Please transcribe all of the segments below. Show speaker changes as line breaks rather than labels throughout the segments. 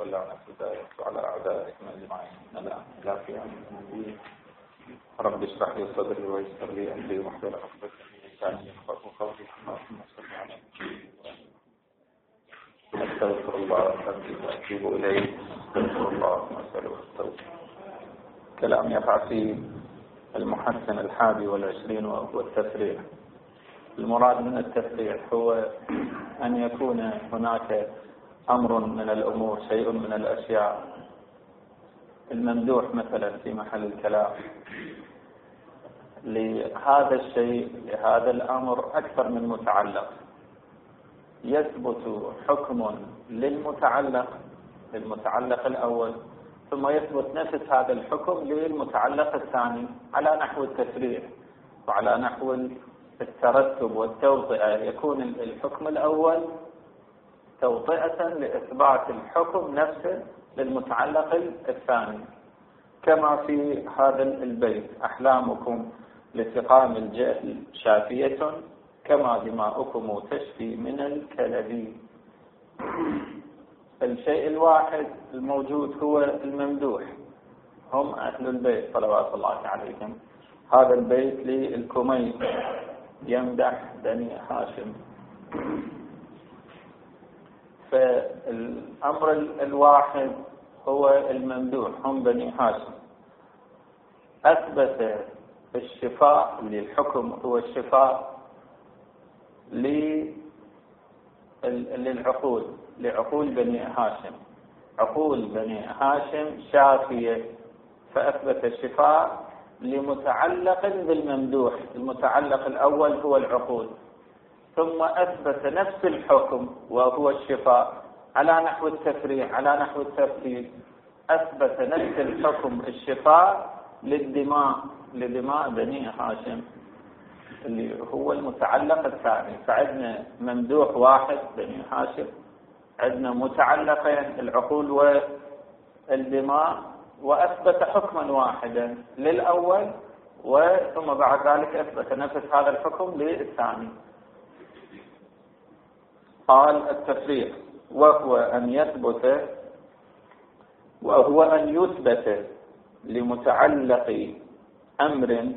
اللعنة الدائرة على أعدائكم أجمعين لا في أمر. رب اشرح لي صدري ويسر لي أمري واحلل عقدة من لساني يفقهوا قولي. اللهم صل على محمد. أستغفر الله وأتوب إليه. أستغفر الله وأسأله التوفيق. كلام يقع في المحسن 21 وهو التفريع. المراد من التفريع هو أن يكون هناك أمر من الأمور، شيء من الأشياء الممدوح مثلا في محل الكلام، لهذا الشيء لهذا الأمر أكثر من متعلق، يثبت حكم للمتعلق الأول، ثم يثبت نفس هذا الحكم للمتعلق الثاني على نحو التفريع وعلى نحو الترتب والتوطئة. يكون الحكم الأول توطئة لإثبات الحكم نفسه للمتعلق الثاني، كما في هذا البيت: أحلامكم لسقام الجهل شافية كما دماؤكم تشفي من الكلب. الشيء الواحد الموجود هو الممدوح، هم أهل البيت صلوات الله عليهم. هذا البيت للكمي يمدح بني هاشم. فالأمر الواحد هو الممدوح، هم بني هاشم. أثبت الشفاء للحكم هو الشفاء للعقول، لعقول بني هاشم. عقول بني هاشم شافية، فأثبت الشفاء لمتعلق بالممدوح. المتعلق الأول هو العقول، ثم أثبت نفس الحكم وهو الشفاء على نحو التفريع على نحو الترتيب. أثبت نفس الحكم الشفاء لدماء بني هاشم اللي هو المتعلق الثاني. فعندنا ممدوح واحد بني هاشم، عندنا متعلقين العقول والدماء، وأثبت حكما واحدا للأول، ثم بعد ذلك أثبت نفس هذا الحكم للثاني. قال التفريع وهو أن يثبت لمتعلق أمر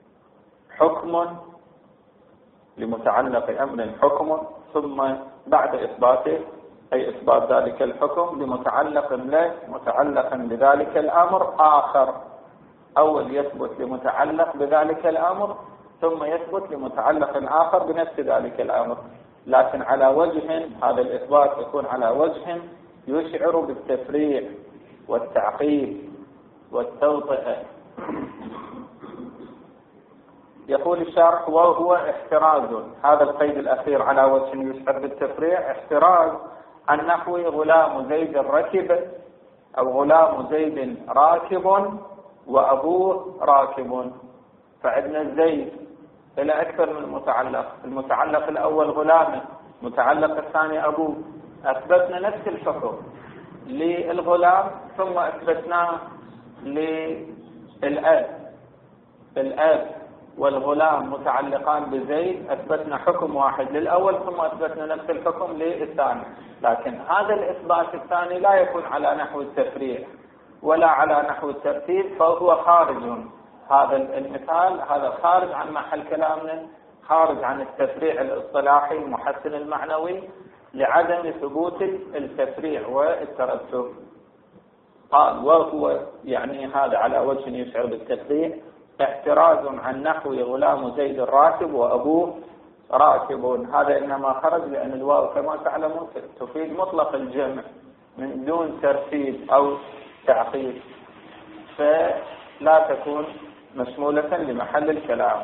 حكم، ثم بعد إثباته أي إثبات ذلك الحكم لمتعلق له متعلقا بذلك الأمر آخر. أول يثبت لمتعلق بذلك الأمر، ثم يثبت لمتعلق آخر بنفس ذلك الأمر، لكن على وجه، هذا الإثبات يكون على وجه يشعر بالتفريع والتعقيد والتوطئة. يقول الشارح: وهو احتراز. هذا القيد الأخير على وجه يشعر بالتفريع احتراز عن نحو غلام زيد ركب، أو غلام زيد راكب وأبوه راكب. فعندنا زيد إلى أكثر من متعلق، المتعلق الأول غلامه، المتعلق الثاني أبوه. أثبتنا نفس الحكم للغلام، ثم أثبتناه للأب. الأب والغلام متعلقان بزيد، أثبتنا حكم واحد للأول، ثم أثبتنا نفس الحكم للثاني. لكن هذا الإثبات الثاني لا يكون على نحو التفريع ولا على نحو الترتيب، فهو خارج. هذا المثال هذا خارج عن محل كلامنا، خارج عن التفريع الاصطلاحي المحسن المعنوي، لعدم ثبوت التفريع والترتب. قال: وهو يعني هذا على وجه يشعر بالتفريع احتراز عن نحو غلام زيد راكب وأبوه راكب. هذا إنما خرج لأن الواو كما تعلمون تفيد مطلق الجمع من دون ترتيب أو تعقيد، فلا تكون مشمولة لمحل الكلام.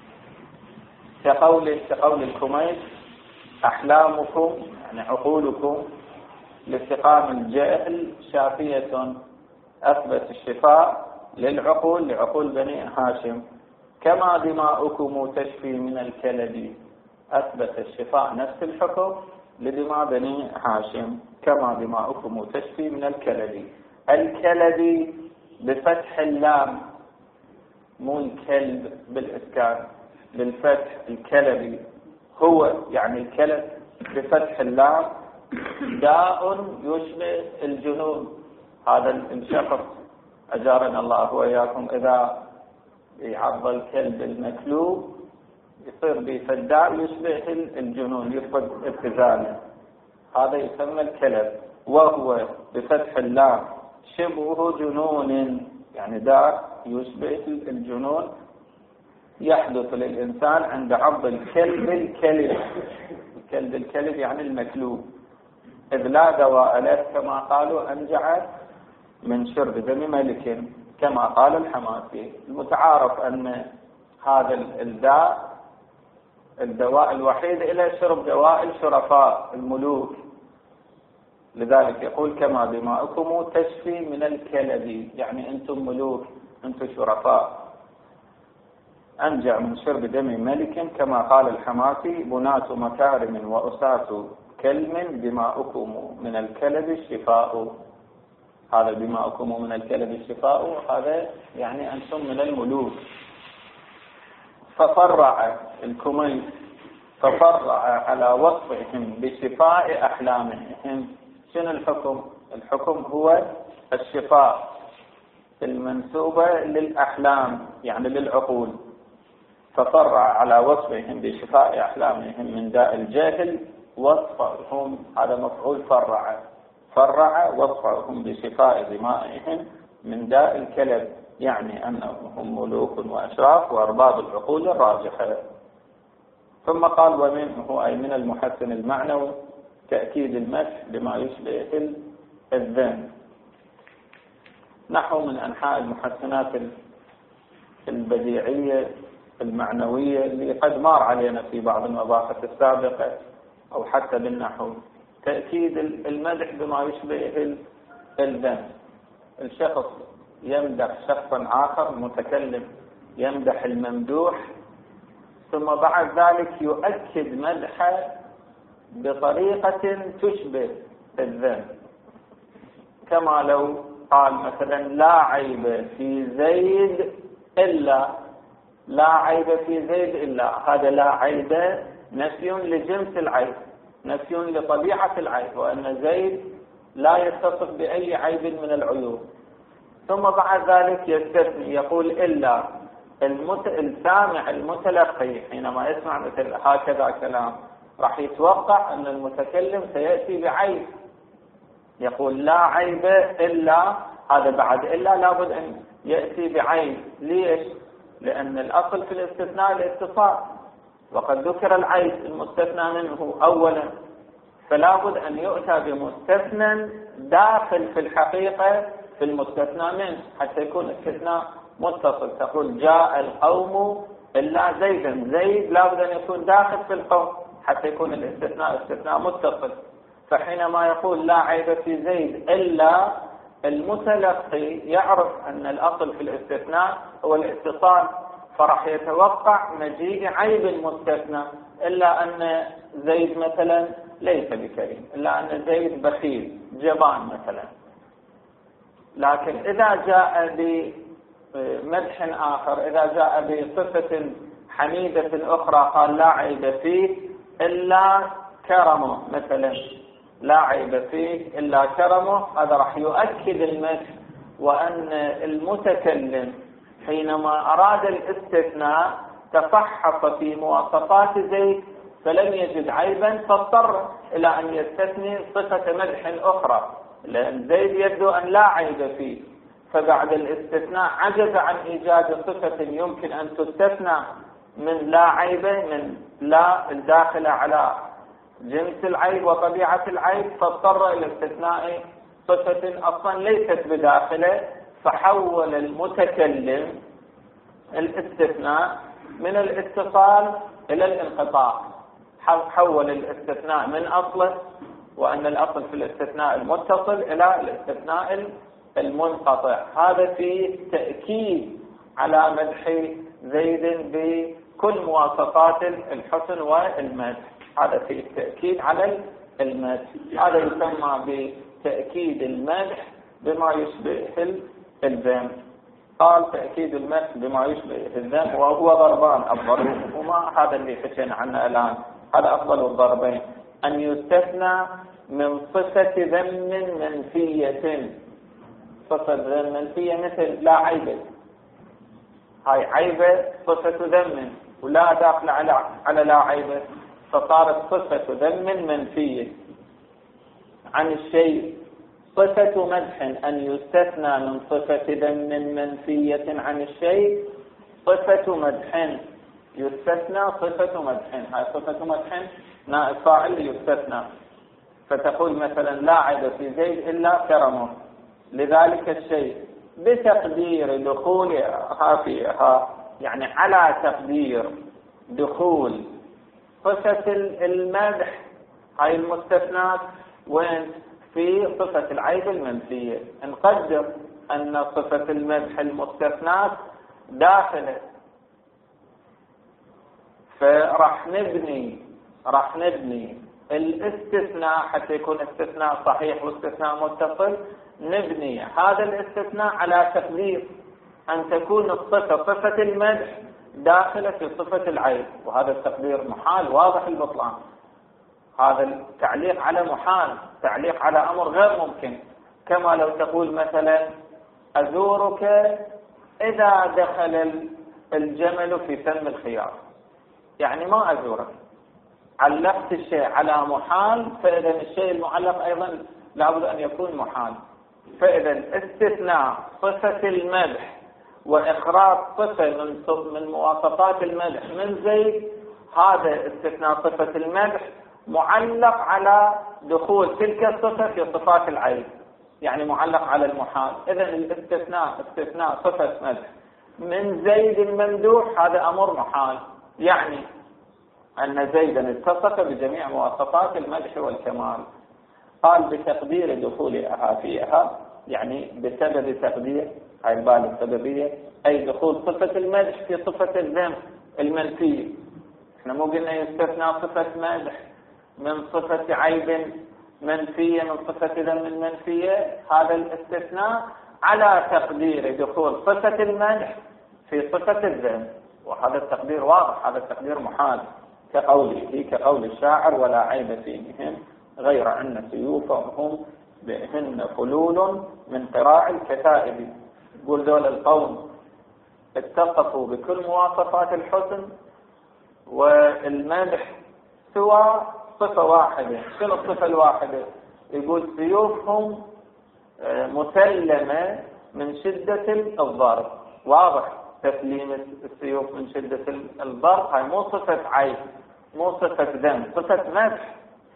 كقول الكميس: أحلامكم يعني عقولكم لسقام الجهل شافية. أثبت الشفاء لعقول بني هاشم. كما دماؤكم تشفي من الكلب. أثبت الشفاء نفس الحكم لدماء بني هاشم، كما دماؤكم تشفي من الكلب. الكلب بفتح اللام، مو الكلب بالإسكان، بالفتح. الكلب هو يعني الكلب بفتح اللام، داء يشبه الجنون. هذا الشخص أجارنا الله وإياكم إذا يعض الكلب المكلوب يصير بفداء يشبه الجنون، يفقد اتزانه، هذا يسمى الكلب. وهو بفتح اللام شبه جنون، يعني داء يشبه الجنون يحدث للإنسان عند عض الكلب الكلب. الكلب الكلب يعني المكلوب، إذ لا دواء له كما قالوا أنجع من شرب دم ملك، كما قال الحماسي. المتعارف أن هذا الدواء الوحيد إلى شرب دواء الشرفاء الملوك، لذلك يقول كما دماؤكم تشفي من الكلب، يعني أنتم ملوك، أنتم شرفاء. أنجع من شرب دم ملك كما قال الحماسي بنات مكارم وأساة كلم دماؤكم من الكلب الشفاء. هذا دماؤكم من الكلب الشفاء، هذا يعني أنتم من الملوك. ففرع الكميس على وصفهم بشفاء أحلامهم. شنو الحكم؟ الحكم هو الشفاء المنسوبة للأحلام، يعني للعقول. ففرع على وصفهم بشفاء أحلامهم من داء الجهل وصفهم، هذا مفعول فرع وصفهم بشفاء دمائهم من داء الكلب، يعني أنهم ملوك وأشراف وأرباب العقول الراجحة. ثم قال ومنه أي من المحسن المعنوي تأكيد المدح بما يشبه الذم، نحو من أنحاء المحسنات البديعية المعنوية اللي قد مر علينا في بعض المباحث السابقة أو حتى بالنحو. تأكيد المدح بما يشبه الذم، الشخص يمدح شخصا آخر، متكلم يمدح الممدوح، ثم بعد ذلك يؤكد مدحه بطريقة تشبه الذم، كما لو قال مثلا لا عيب في زيد إلا، لا عيب في زيد إلا، هذا لا عيب نفي لجنس العيب، نفي لطبيعة العيب، وأن زيد لا يتصف بأي عيب من العيوب. ثم بعد ذلك يستثني يقول إلا. السامع المتلقي حينما يسمع مثل هكذا كلام راح يتوقع أن المتكلم سيأتي بعيب، يقول لا عيب إلا، هذا بعد إلا لابد أن يأتي بعيب. ليش؟ لأن الأصل في الاستثناء الاتصال، وقد ذكر العيب المستثنى منه أولا، فلا بد أن يؤتى بمستثنى داخل في الحقيقة في المستثنى منه حتى يكون الاستثناء متصل. تقول جاء القوم إلا زيدا، زيد لا بد أن يكون داخل في القوم حتى يكون الاستثناء استثناء متصل. فحينما يقول لا عيب في زيد إلا، المتلقي يعرف أن الأصل في الاستثناء هو الاتصال، فرح يتوقع مجيء عيب المستثنى، إلا أن زيد مثلا ليس بكريم، إلا أن زيد بخيل جبان مثلا. لكن إذا جاء بمدح آخر، إذا جاء بصفة حميدة أخرى قال لا عيب فيه إلا كرمه مثلا، لا عيب فيه إلا كرمه، هذا راح يؤكد المدح، وأن المتكلم حينما أراد الاستثناء تفحص في مواصفات زيد فلم يجد عيبا، فاضطر إلى أن يستثني صفة مدح أخرى، لأن زيد يبدو أن لا عيب فيه، فبعد الاستثناء عجز عن إيجاد صفة يمكن أن تستثنى من لا عيب، من لا الداخلة على جنس العيب وطبيعة العيب، فاضطر إلى استثناء صفة أصلا ليست بداخله، فحول المتكلم الاستثناء من الاتصال إلى الانقطاع، حول الاستثناء من أصله، وأن الأصل في الاستثناء المتصل إلى الاستثناء المنقطع. هذا في تأكيد على مدح زيد بكل مواصفات الحسن والمدح، هذا في التأكيد على المدح، هذا يسمى بتأكيد المدح بما يشبه الذم. قال تأكيد المدح بما يشبه الذم وهو ضربان، الضرب وما هذا اللي حكينا عنه الآن، هذا أفضل الضربين، أن يستثنى من صفة ذم منفية. صفة ذم منفية مثل لا عيبة، هاي عيبة صفة ذم ولا داخل على لا عيبة، فصارت صفة ذم منفية. عن الشيء صفة مدح أن يستثنى من صفة ذم منفية عن الشيء صفة مدح يستثنى صفة مدح. هاي صفة مدح نائب فاعل يستثنى، فتقول مثلا لا عيب في زيد إلا كرمه، لذلك الشيء بتقدير دخولها فيها، يعني على تقدير دخول صفة المدح هاي المستثنات وين في صفة العيب المنفية. نقدر أن صفة المدح المستثنات داخلة، فراح نبني الاستثناء حتى يكون استثناء صحيح واستثناء متصل. نبني هذا الاستثناء على تقدير أن تكون الصفة صفة المدح داخلة في صفة العيب، وهذا التقدير محال واضح البطلان. هذا التعليق على محال، تعليق على أمر غير ممكن، كما لو تقول مثلا أزورك إذا دخل الجمل في فم الخيار، يعني ما أزورك، علقت الشيء على محال، فإذا الشيء المعلق أيضا لابد أن يكون محال. فإذا استثناء صفة المدح وإخراج صفة من مواصفات المدح من زيد، هذا استثناء صفة المدح معلق على دخول تلك الصفة في صفات العيب، يعني معلق على المحال. إذا الاستثناء استثناء صفة مدح من زيد الممدوح هذا أمر محال، يعني أن زيدا اتصف بجميع مواصفات المدح والكمال. قال بتقدير دخولها فيها، يعني بسبب تقدير هاي البال السببية، أي دخول صفة المدح في صفة الذم المنفية. احنا مو قلنا يستثنى صفة مدح من صفة عيب منفية من صفة ذم منفية، هذا الاستثناء على تقدير دخول صفة المدح في صفة الذم، وهذا التقدير واضح، هذا التقدير محال، كقول الشاعر ولا عيب فيهم غير أن سيوفهم بهن فلول من قراع الكتائب. يقول دول القوم اتصفوا بكل مواصفات الحسن والمدح سوى صفة واحدة. شنو الصفة الواحدة؟ يقول سيوفهم مسلمة من شدة الضرب. واضح تسليم السيوف من شدة الضرب، هاي مو صفة عيب، مو صفة ذم، صفة مدح.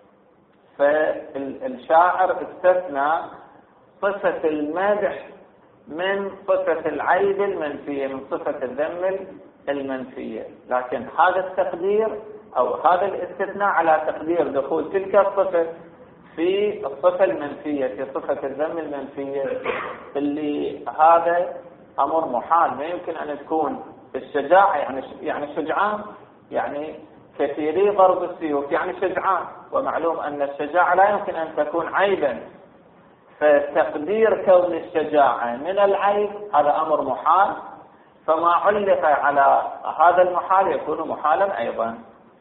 فالشاعر استثنى صفة المدح من صفة العيب المنفية، من صفة الذم المنفية، لكن هذا التقدير أو هذا الاستثناء على تقدير دخول تلك الصفة في الصفة المنفية، في صفة الذم المنفية، اللي هذا أمر محال. ما يمكن أن تكون الشجاعة يعني شجعان، يعني كثيري ضرب السيوف يعني شجعان، ومعلوم أن الشجاعة لا يمكن أن تكون عيبا، فتقدير كون الشجاعة من العيب هذا أمر محال، فما علق على هذا المحال يكون محالا أيضا.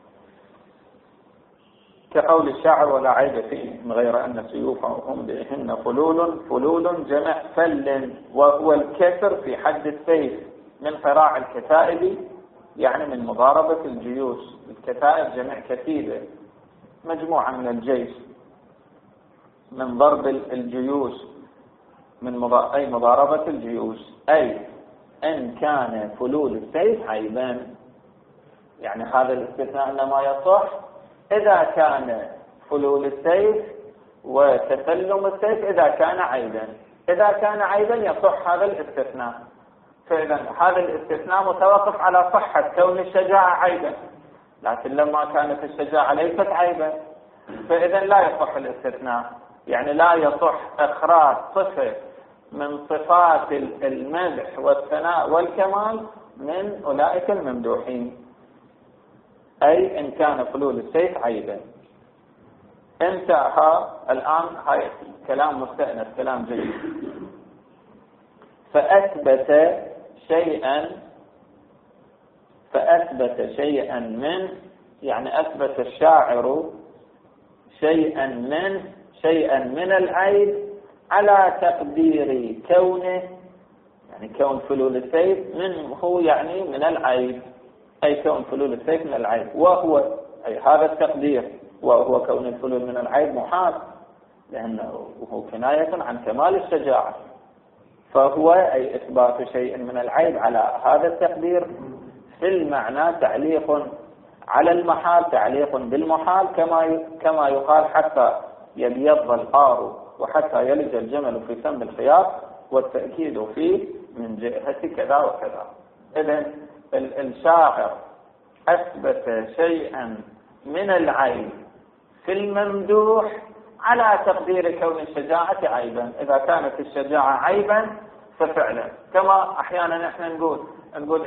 كقول الشاعر ولا عيب فيهم غير أن سيوفهم بهن فلول جمع فل، وهو الكسر في حد السيف، من قراع الكتائب يعني من مضاربة الجيوش. الكتائب جمع كتيبة، مجموعة من الجيش، من ضرب الجيوش، أي مضاربة الجيوش، أي إن كان فلول السيف عيبا. يعني هذا الاستثناء إنما يصح إذا كان فلول السيف وتسلم السيف إذا كان عيبا. إذا كان عيبا يصح هذا الاستثناء. فإذا هذا الاستثناء متوقف على صحة كون الشجاعة عيبا، لكن لما كانت الشجاعة ليست عيبا فإذا لا يصح الاستثناء، يعني لا يصح إخراج صفة من صفات المدح والثناء والكمال من أولئك الممدوحين، أي إن كان فلول السيف عيبا. انتهى الآن، هاي كلام مستأنف، كلام جيد. فأثبت شيئا من، يعني أثبت الشاعر شيئا من شيئا من العيب على تقدير كونه، يعني كون فلول السيف منه يعني من العيب، أي كون فلول السيف من العيب، وهو أي هذا التقدير وهو كون الفلول من العيب محال، لأنه هو كناية عن كمال الشجاعة، فهو أي إثبات شيء من العيب على هذا التقدير في المعنى تعليق على المحال، تعليق بالمحال، كما يقال حتى يبيض القار وحتى يلج الجمل في سم الخياط، والتأكيد فيه من جهة كذا وكذا. إذن الشاعر أثبت شيئا من العيب في الممدوح على تقدير كون الشجاعة عيبا. إذا كانت الشجاعة عيبا ففعلا، كما أحيانا نحن نقول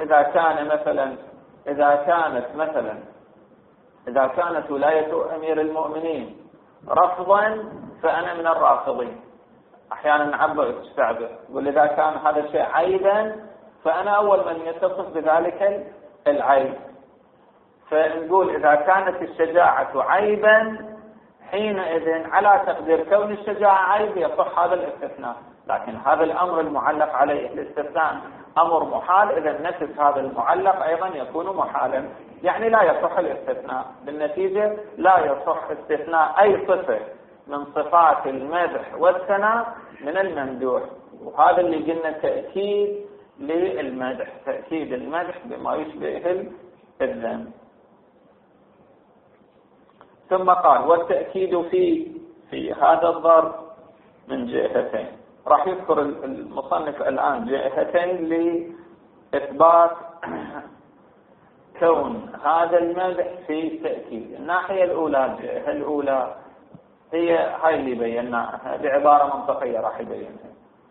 إذا كانت ولاية أمير المؤمنين رفضا فأنا من الرافضين. أحيانا نعبر نقول إذا كان هذا الشيء عيبا فأنا أول من يتصف بذلك العيب. فنقول إذا كانت الشجاعة عيبا حينئذ على تقدير كون الشجاعة عيب يصح هذا الاستثناء، لكن هذا الأمر المعلق عليه الاستثناء أمر محال، إذا نفس هذا المعلق أيضا يكون محالا، يعني لا يصح الاستثناء. بالنتيجة لا يصح استثناء أي صفة من صفات المدح والثناء من الممدوح، وهذا اللي قلنا تأكيد للمدح، تأكيد المدح بما يشبه الذم. ثم قال والتأكيد في هذا الضرب من جهتين. راح يذكر المصنف الآن جهتين لإثبات كون هذا المدح في تأكيد. الناحية الأولى، الجهة الأولى هي هاي اللي بيناها بعبارة منطقية راح يبينها،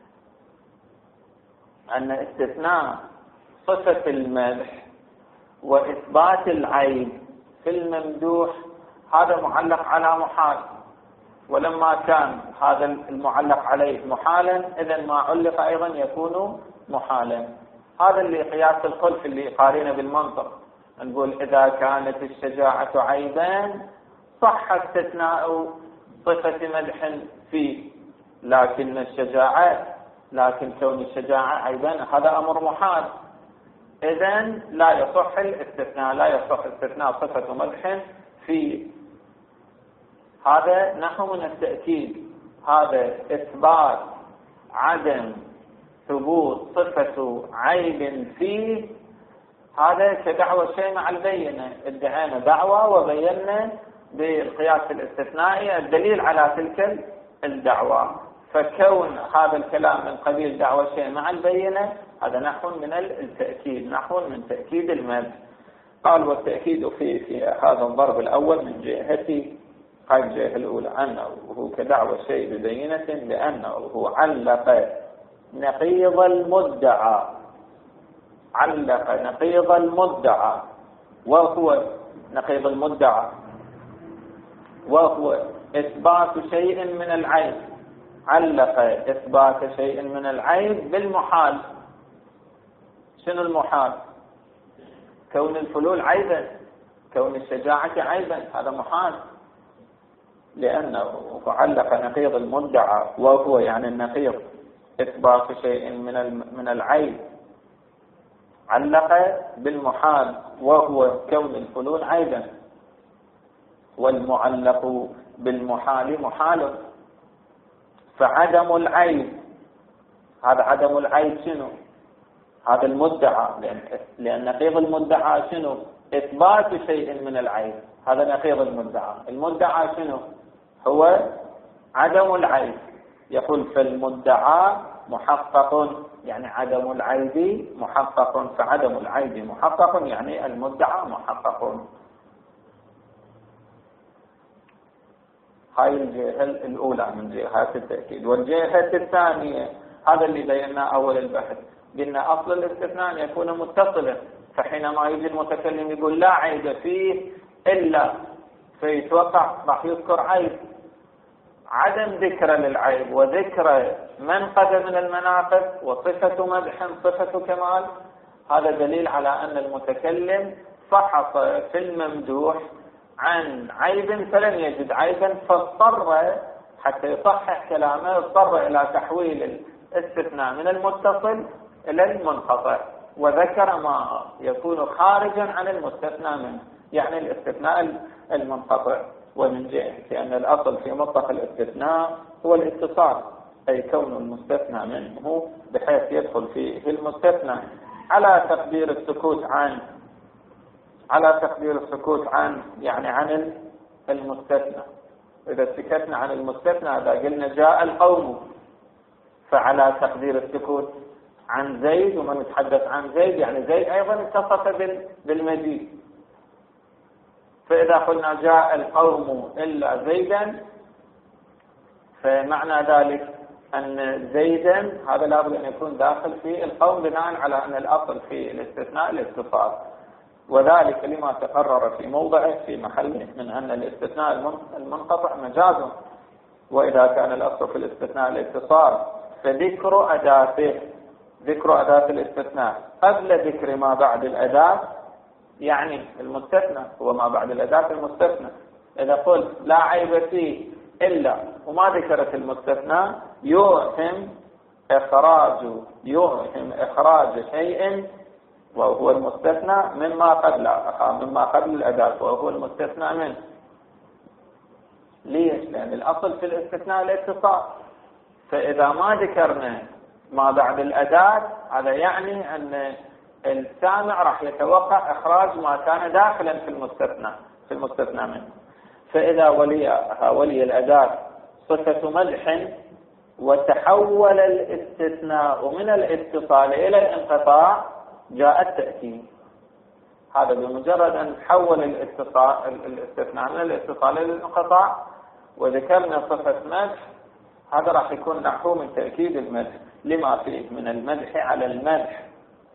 أن استثناء صفة المدح وإثبات العيب في الممدوح هذا معلق على محال، ولما كان هذا المعلق عليه محالا إذن ما علق أيضا يكون محالا. هذا اللي قياس الخلف اللي قارينه بالمنطق، نقول إذا كانت الشجاعة عيبا صح استثناء صفة مدح فيه، لكن كون الشجاعة عيبا هذا أمر محال، إذن لا يصح الاستثناء، لا يصح استثناء صفة مدح فيه. هذا نحو من التأكيد، هذا إثبات عدم ثبوت صفة عيب فيه، هذا كدعوة شيء مع البينة، ادعينا دعوة وبينا بالقياس الاستثنائي الدليل على تلك الدعوة، فكون هذا الكلام من قبيل دعوة شيء مع البينة هذا نحو من التأكيد، نحو من تأكيد المدح. قال والتأكيد في هذا الضرب الأول من جهة هاي الجهة الأولى أنه هو كدعوة شيء ببينة، لأنه هو علق نقيض المدعى، علق نقيض المدعى، وهو نقيض المدعى وهو إثبات شيء من العيب، علق إثبات شيء من العيب بالمحال. شنو المحال؟ كون الفلول عيبا، كون الشجاعة عيبا، هذا محال، لأنه علق نقيض المدعى وهو يعني النقيض إثبات شيء من العيب، علق بالمحال وهو كون الفلول عيبا، والمعلق بالمحال محال، فعدم العيب، هذا عدم العيب شنو؟ هذا المدعى، لأن نقيض المدعى شنو؟ إثبات شيء من العيب، هذا نقيض المدعى. المدعى شنو؟ هو عدم العيب. يقول فالمدعى محقق، يعني عدم العيب محقق، فعدم العيب محقق يعني المدعى محقق. هاي الجهة الأولى من جهات التأكيد. والجهة الثانية هذا اللي بيناه أول البحث، قلنا أصل الاستثناء أن يكون متصلا، فحينما يجي المتكلم يقول لا عيب فيه إلا، فيتوقع راح يذكر عيب، عدم ذكر للعيب وذكر منقذ من المناقب وصفة مدح صفة كمال، هذا دليل على أن المتكلم فحص في الممدوح عن عيب فلم يجد عيبا، فاضطر حتى يصحح كلامه اضطر إلى تحويل الاستثناء من المتصل إلى المنقطع، وذكر ما يكون خارجا عن المستثنى منه، يعني الاستثناء المنقطع. ومن جهة أن الأصل في مطلق الاستثناء هو الاتصال، أي كون المستثنى منه بحيث يدخل فيه المستثنى على تقدير السكوت عن يعني عن المستثنى. إذا سكتنا عن المستثنى إذا قلنا جاء القوم، فعلى تقدير السكوت عن زيد، ومن نتحدث عن زيد يعني زيد أيضا اتصف بالمجيء. فإذا قلنا جاء القوم إلا زيدا، فمعنى ذلك أن زيدا هذا لابد أن يكون داخل في القوم بناء على أن الأصل في الاستثناء الاتصال، وذلك لما تقرر في موضعه في محله من أن الاستثناء المنقطع مجاز. وإذا كان الأصل في الاستثناء الاتصال فذكر أداة الاستثناء قبل ذكر ما بعد الأداة، يعني المستثنى هو ما بعد الأداة المستثنى. إذا قلت لا عيب فيه إلا وما ذكرت المستثنى يوهم إخراج شيء وهو المستثنى مما قبل الأداة وهو المستثنى منه. ليش؟ لأن الأصل في الاستثناء الاتصال، فإذا ما ذكرنا ما بعد الأداة هذا يعني أن السامع راح يتوقع إخراج ما كان داخلا في المستثنى منه. فإذا ولي الأداة صفة مدح وتحول الاستثناء من الاتصال إلى الانقطاع جاء التأكيد. هذا بمجرد أن تحول الاستثناء من الاتصال إلى الانقطاع وذكرنا صفة مدح، هذا راح يكون نحو من تأكيد المدح لما فيه من المدح على المدح.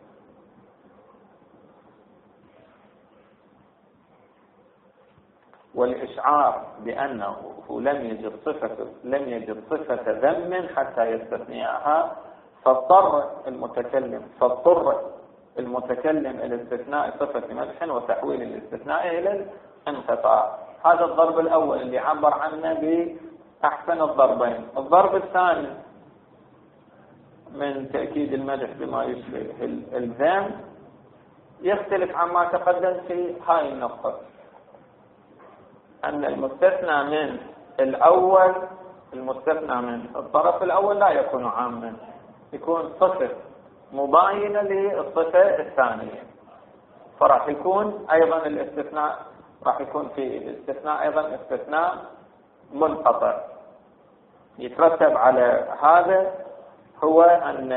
والإشعار بأنه لم يجد صفة ذم حتى يستثنيها، فاضطر المتكلم إلى استثناء صفة مدح وتحويل الاستثناء إلى الانقطاع. هذا الضرب الأول اللي عبر عنه بأحسن الضربين. الضرب الثاني من تأكيد المدح بما يشبه الذم يختلف عما تقدم في هاي النقطة، أن المستثنى من الطرف الأول لا يكون عاما، يكون صفة مباينة للصفة الثانية، فراح يكون أيضا الاستثناء راح يكون في الاستثناء أيضا استثناء منقطع. يترتب على هذا هو أن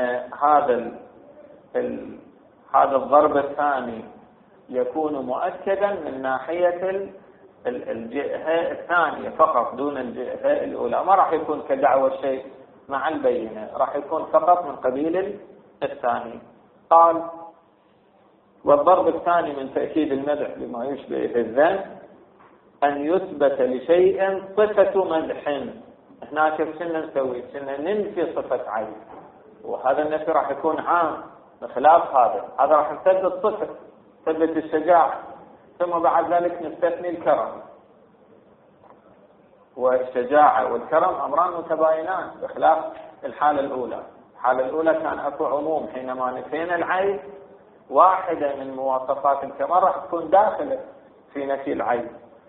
هذا الضرب الثاني يكون مؤكدا من ناحية الجهة الثانية فقط دون الجهة الأولى، ما راح يكون كدعوى الشيء مع البينة، راح يكون فقط من قبيل الثاني. قال: والضرب الثاني من تأكيد المدح بما يشبه الذم أن يثبت لشيء صفة مدح. هناك شنو نسوي؟ شنو ننفي صفة عين، وهذا النفي راح يكون عام بخلاف هذا راح نثبت صفة، نثبت الشجاعة، ثم بعد ذلك نستثني الكرم. والشجاعة والكرم أمران متباينان بخلاف الحالة الأولى. الحالة الأولى كان أكو عموم، حينما نفينا العيب واحدة من مواصفات الكمال راح تكون داخلة في نفي العيب.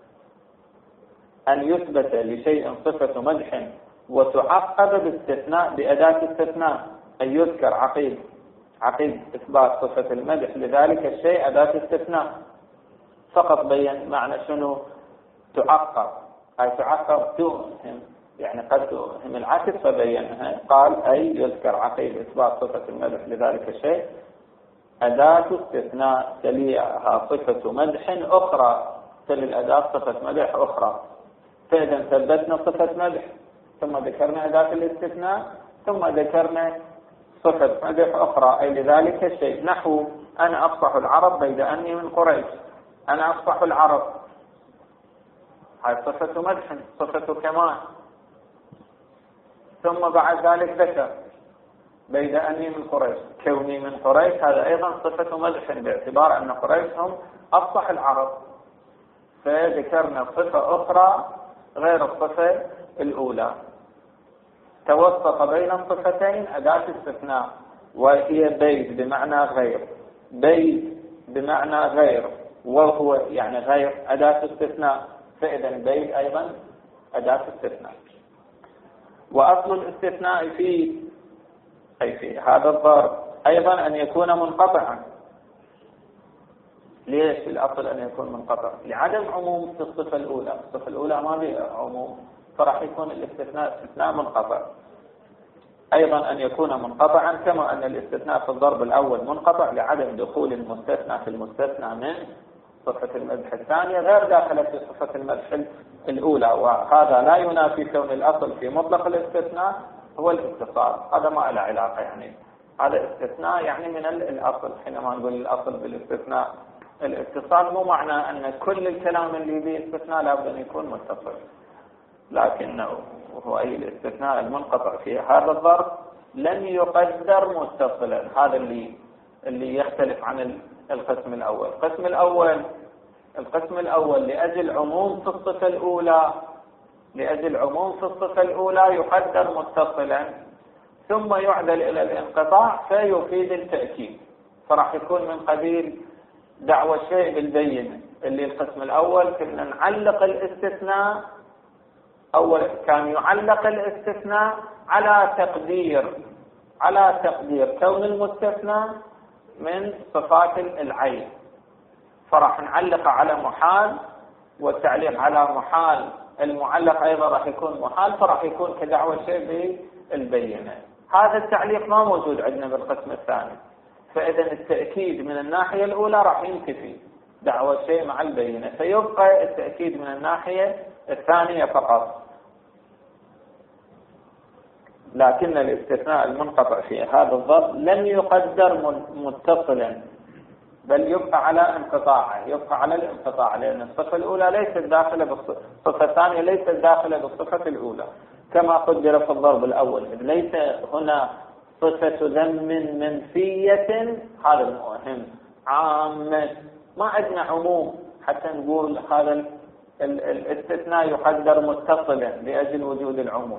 أن يثبت لشيء صفة مدح وتعقب باستثناء بأداة استثناء، أن يذكر عقيب إثبات صفة المدح لذلك الشيء أداة استثناء. فقط بين معنى شنو تعقب، أي تعقب توهم، يعني قد توهم العكس فبينها. قال: أي يذكر عقيب إثبات صفة المدح لذلك الشيء أداة استثناء تليها صفة مدح أخرى، تلي الأداة صفة مدح أخرى. فإذا ثبتنا صفة مدح ثم ذكرنا أداة الاستثناء ثم ذكرنا صفة مدح أخرى أي لذلك الشيء. نحو: أنا أفصح العرب بيد أني من قريش. أنا أفصح العرب، هاي صفة مدح، صفة كمال. ثم بعد ذلك ذكر بيد أني من قريش، كوني من قريش هذا أيضا صفة مدح باعتبار أن قريش هم أفصح العرب، فذكرنا صفة أخرى غير الصفة الأولى. توسط بين الصفتين أداة استثناء، وهي بيت بمعنى غير، بيت بمعنى غير، وهو يعني غير أداة استثناء، فإذا بيت أيضا أداة استثناء. وأصل الاستثناء في هذا الضرب أيضا أن يكون منقطعا. ليش الأصل أن يكون منقطع؟ لعدم عموم في الصفة الأولى، الصفة الأولى ما فيها عموم، فراح يكون استثناء منقطع. أيضا أن يكون منقطعا، كما أن الاستثناء في الضرب الأول منقطع لعدم دخول المستثنى في المستثنى من صفة المدح الثانية غير داخلة في صفة المدح الأولى. وهذا لا ينافي كون الأصل في مطلق الاستثناء هو الاتصال، هذا ما له علاقة، يعني هذا استثناء يعني من الأصل. حينما نقول الأصل بالاستثناء الاتصال، مو معنى أن كل الكلام اللي به استثناء لابد أن يكون متصل، لكنه هو أي الاستثناء المنقطع في هذا الضرب لن يقدر متصلا. هذا اللي يختلف عن القسم الأول. القسم الأول لأجل عموم في الصفة الأولى يقدر متصلا ثم يعدل إلى الانقطاع فيفيد التأكيد، فراح يكون من قبيل دعوى الشيء بالبينة. اللي القسم الأول كنا نعلق الاستثناء، كان يعلق الاستثناء على تقدير كون المستثنى من صفات العين، فراح نعلق على محال، والتعليق على محال المعلق أيضا راح يكون محال، فراح يكون كدعوى الشيء بالبينة. هذا التعليق ما موجود عندنا بالقسم الثاني، فإذا التأكيد من الناحية الأولى راح ينتفي دعوى الشيء مع البينة، فيبقى التأكيد من الناحية الثانية فقط. لكن الاستثناء المنقطع في هذا الضرب لن يقدر متصلا، بل يبقى على الانقطاع، لأن الصفة الأولى ليست داخلة بالصفة الثانية، ليست داخلة بالصفة الأولى كما قدر في الضرب الأول. ليس هنا صفة ذم منفية، هذا المهم، عامة، ما عندنا عموم حتى نقول هذا الاستثناء يقدر متصلا لأجل وجود العموم.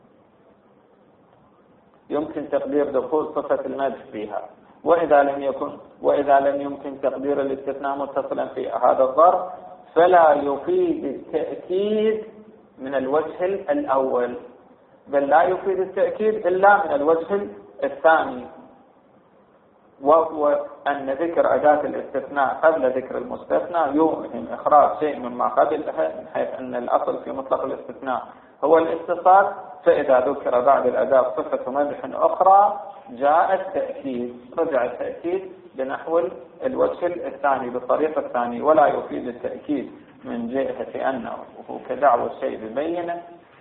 يمكن تقدير دخول صفة المدح فيها، وإذا لم يمكن تقدير الاستثناء متصلا في هذا الضرب فلا يفيد التأكيد من الوجه الأول، بل لا يفيد التأكيد إلا من الوجه الثاني، وهو أن ذكر أداة الاستثناء قبل ذكر المستثنى يوهم إخراج شيء مما قبلها، من حيث أن الأصل في مطلق الاستثناء هو الاتصال، فإذا ذكر بعد الأداة صفة مدح أخرى جاء التأكيد، رجع التأكيد بنحو الوجه الثاني بالطريقة الثانية، ولا يفيد التأكيد من جهة أنه هو كدعوى الشيء ببينة،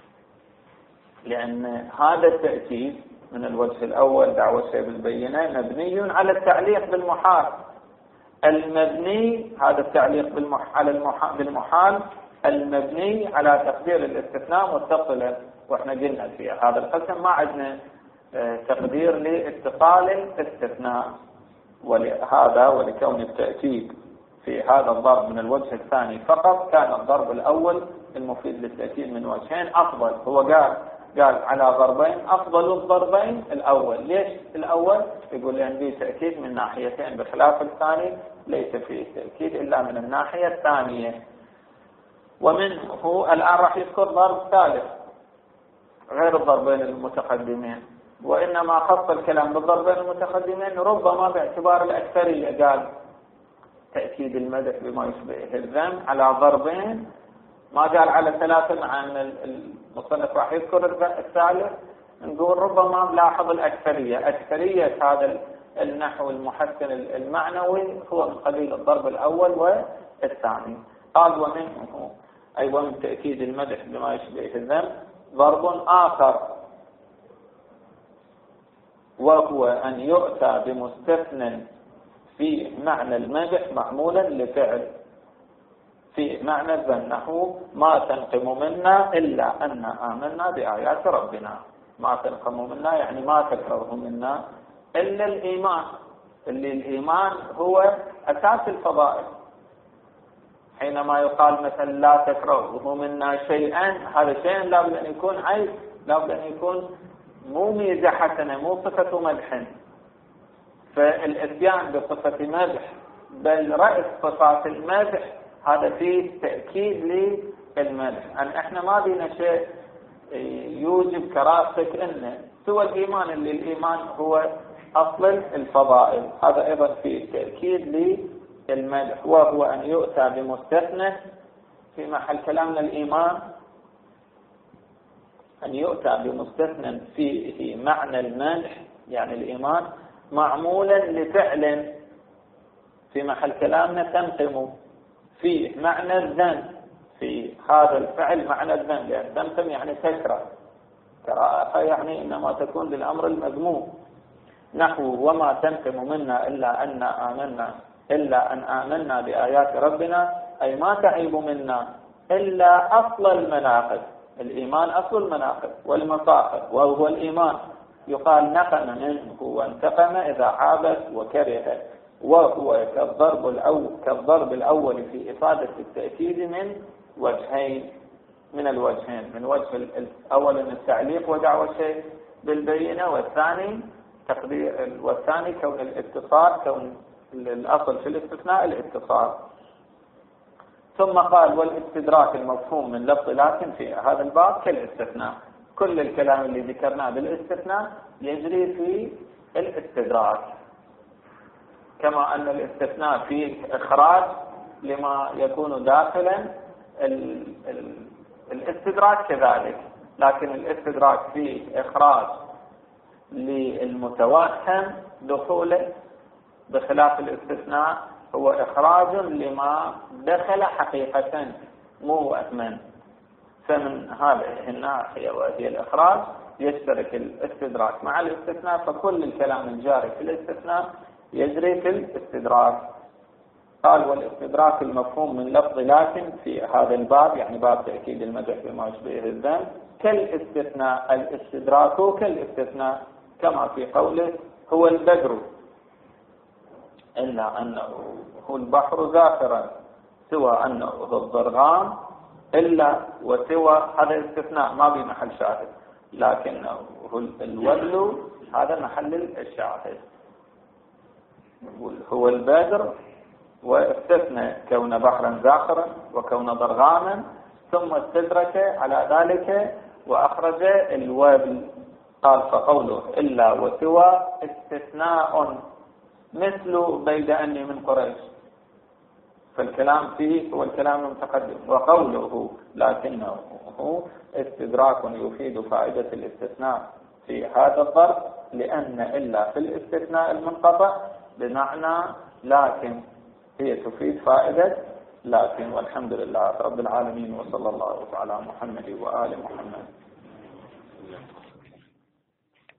لأن هذا التأكيد من الوجه الأول دعوى الشيء بالبينة مبني على التعليق بالمحال. المبني هذا التعليق بالمحال المبني على تقدير الاستثناء متصلا، واحنا قلنا في هذا القسم ما عندنا تقدير لاتصال الاستثناء، ولهذا ولكون التأكيد في هذا الضرب من الوجه الثاني فقط كان الضرب الأول المفيد للتأكيد من وجهين أفضل. هو قال على ضربين، أفضل الضربين الأول. ليش الأول؟ يقول لأن فيه تأكيد من ناحيتين بخلاف الثاني ليس فيه تأكيد إلا من الناحية الثانية. ومنه الآن راح يذكر ضرب ثالث غير الضربين المتقدمين، وإنما خص الكلام بالضربين المتقدمين ربما باعتبار الأكثرية، قال تأكيد المدح بما يشبه الذم على ضربين، ما قال على ثلاثة، مع أن المصنف راح يذكر الثالث. نقول ربما نلاحظ الأكثرية، أكثرية هذا النحو المحسن المعنوي هو من قبيل الضرب الأول والثاني. قال ومنه أيضا من تأكيد المدح بما يشبه الذم ضرب آخر، وهو أن يؤتى بمستثنى في معنى المدح معمولا لفعل في معنى الذم، نحو ما تنقم منا إلا أن آمنا بآيات ربنا. ما تنقم منا يعني ما تكره منا إلا الإيمان، اللي الإيمان هو أساس الفضائل. حينما يقال مثلا لا تكرهه منا شيئا، هذا شيء لابد أن يكون عيب، لابد أن يكون مو ميزة حسنة، مو صفة مدح، فالاتيان بصفة مدح بل رأس صفات المدح هذا فيه تأكيد للمدح. أن احنا ما بينا شيء يوجب كراستك انه سوى الإيمان اللي الإيمان هو أصل الفضائل، هذا أيضا فيه تأكيد للمدح، وهو أن يؤتى بمستثنى في محل كلامنا الإيمان، أن يؤتى بمستثنى في معنى المدح يعني الإيمان معمولا لفعل في محل كلامنا تنقم فيه معنى الذم، في هذا الفعل معنى الذم، لأن تنقم يعني تكره، كراهة يعني إنما تكون للأمر المذموم، نحو وما تنقم منا إلا أن آمنا بآيات ربنا، أي ما تعيب منا إلا أصل المناقب، الإيمان أصل المناقب والمصاحب وهو الإيمان، يقال نقم منه وانتقم إذا عابس وكره، وهو كالضرب الأول في إفادة التأكيد من وجهين، من الوجهين، من وجه الأول التعليق ودعوى الشيء بالبينة، والثاني كون الاتصال، كون الأصل في الاستثناء الاتصال. ثم قال والاستدراك المفهوم من لفظ لكن في هذا الباب كالاستثناء، كل الكلام اللي ذكرناه بالاستثناء يجري في الاستدراك، كما أن الاستثناء فيه إخراج لما يكون داخلا الاستدراك كذلك، لكن الاستدراك فيه إخراج للمتوهم دخوله، بخلاف الاستثناء هو إخراج لما دخل حقيقة مو وهما، فمن هذه الناحية وهي الإخراج يشترك الاستدراك مع الاستثناء، فكل الكلام الجاري في الاستثناء يجري في الاستدراك. قال والاستدراك المفهوم من لفظ لكن في هذا الباب يعني باب تأكيد المدح بما يشبه الذم كالاستثناء، الاستدراك كالاستثناء، كما في قوله هو البدر إلا أنه هو البحر زاخرا، سوى أنه هو الضرغام إلا وسوى، هذا استثناء ما به محل شاهد، لكنه هو الوبل هذا محل الشاهد، هو البدر واستثنى كون بحرا زاخرا وكون ضرغاما، ثم استدرك على ذلك وأخرج الوبل. قال فقوله إلا وسوى استثناء مثل بيد أني من قريش، فالكلام فيه هو الكلام المتقدم، وقوله لكنه استدراك يفيد فائدة الاستثناء في هذا الظرف، لأن إلا في الاستثناء المنقطع بمعنى لكن هي تفيد فائدة لكن. والحمد لله رب العالمين، وصلى الله على محمد وآل محمد.